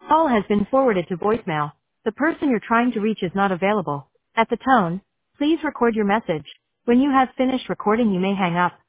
Call has been forwarded to voicemail. The person you're trying to reach is not available. At the tone, please record your message. When you have finished recording, you may hang up.